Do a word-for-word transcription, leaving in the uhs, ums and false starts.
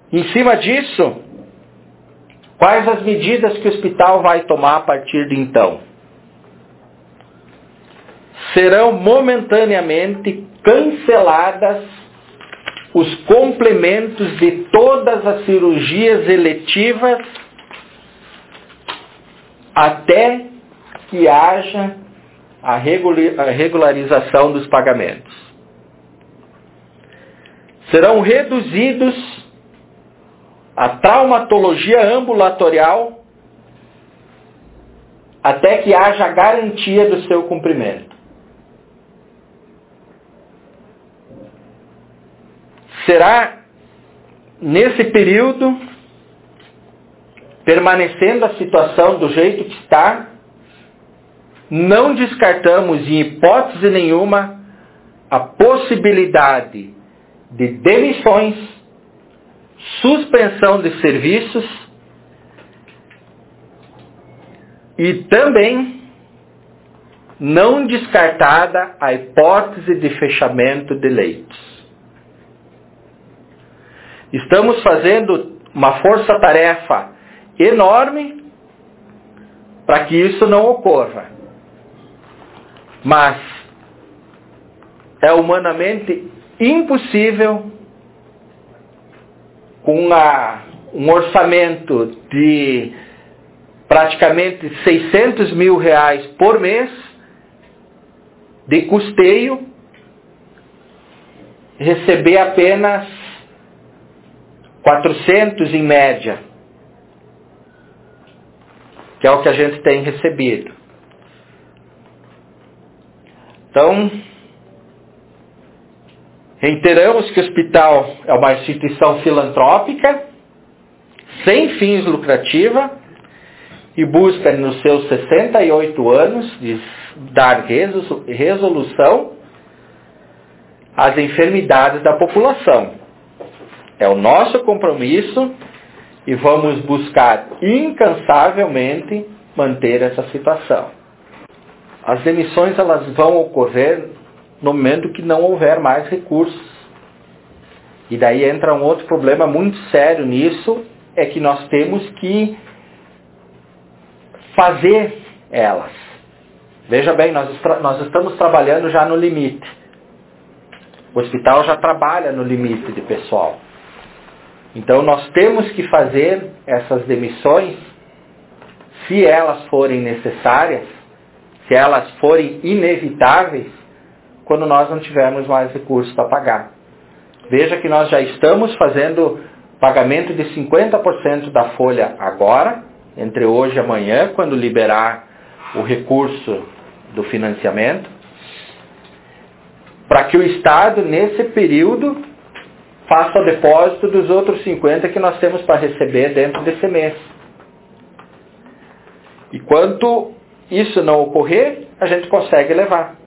Em cima disso, quais as medidas que o hospital vai tomar a partir de então? Serão momentaneamente canceladas os complementos de todas as cirurgias eletivas até que haja a regularização dos pagamentos. Serão reduzidos a traumatologia ambulatorial até que haja a garantia do seu cumprimento. Será nesse período, permanecendo a situação do jeito que está, não descartamos em hipótese nenhuma a possibilidade de demissões, suspensão de serviços e também não descartada a hipótese de fechamento de leitos. Estamos fazendo uma força-tarefa enorme para que isso não ocorra. Mas é humanamente impossível, com a, um orçamento de praticamente seiscentos mil reais por mês de custeio, receber apenas quatrocentos em média, que é o que a gente tem recebido. Então, reiteramos que o hospital é uma instituição filantrópica, sem fins lucrativa, e busca nos seus sessenta e oito anos de dar resolução às enfermidades da população. É o nosso compromisso e vamos buscar incansavelmente manter essa situação. As demissões elas vão ocorrer no momento que não houver mais recursos. E daí entra um outro problema muito sério nisso, é que nós temos que fazer elas. Veja bem, nós, nós estamos trabalhando já no limite. O hospital já trabalha no limite de pessoal. Então nós temos que fazer essas demissões, se elas forem necessárias, se elas forem inevitáveis, quando nós não tivermos mais recursos para pagar. Veja que nós já estamos fazendo pagamento de cinquenta por cento da folha agora, entre hoje e amanhã, quando liberar o recurso do financiamento, para que o Estado, nesse período, faça o depósito dos outros cinquenta que nós temos para receber dentro desse mês. E quanto isso não ocorrer, a gente consegue levar.